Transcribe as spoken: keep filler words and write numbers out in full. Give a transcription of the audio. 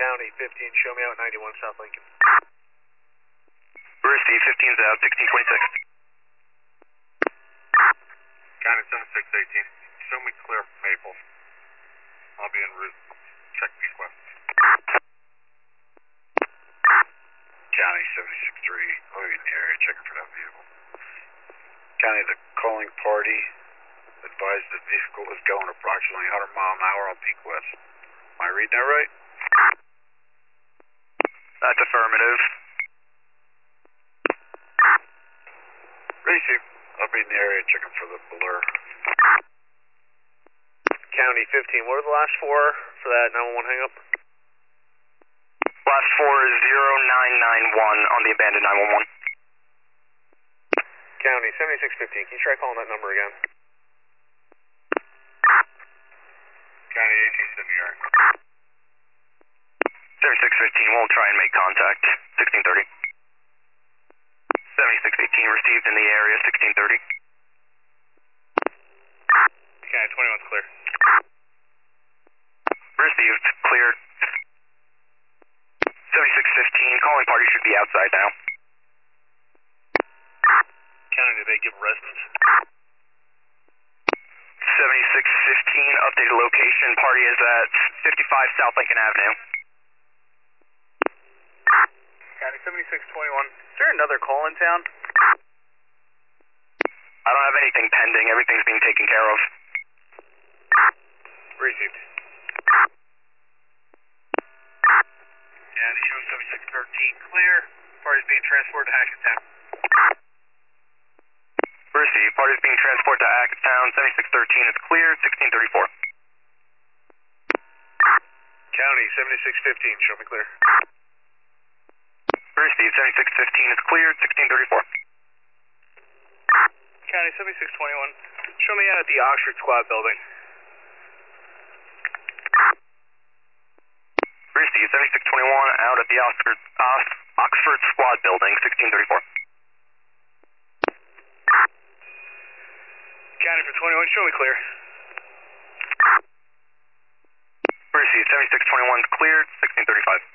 County fifteen, show me out ninety-one South Lincoln. Received, fifteen's out, sixteen twenty-six. County seventy-six eighteen, show me clear from Maple. I'll be en route. Check east west. County seventy-six three, I'll be in the area checking for that vehicle. County, the calling party advised the vehicle was going approximately one hundred mile an hour on Peak West. Am I reading that right? That's affirmative. Received. I'll be in the area checking for the blur. County fifteen, what are the last four for that nine one one hang up? Last four is zero nine nine one on the abandoned nine one one. County seventy-six fifteen, can you try calling that number again? County eighteen's in the area. seventy-six fifteen, we'll try and make contact. sixteen thirty. seventy-six eighteen received in the area, sixteen thirty. County twenty-one's clear. Received, cleared. seventy-six fifteen, calling party should be outside now. County, did they give residence? seventy-six fifteen, updated location, party is at fifty-five South Lincoln Avenue. County seventy-six twenty-one, is there another call in town? I don't have anything pending, everything's being taken care of. Received. County, show seventy-six thirteen, clear. Party's being transported to Hackettstown. Received, party's being transported to Hackettstown, seventy-six thirteen is cleared, sixteen thirty-four. County seventy-six fifteen, show me clear. Received, seventy-six fifteen is cleared, sixteen thirty-four. County seventy-six twenty-one, show me out at the Oxford Squad building. Received, seventy-six twenty-one out at the Oxford, uh, Oxford Squad building, sixteen thirty-four. County for twenty-one, show me clear. Received, seventy-six twenty-one is cleared, sixteen thirty-five.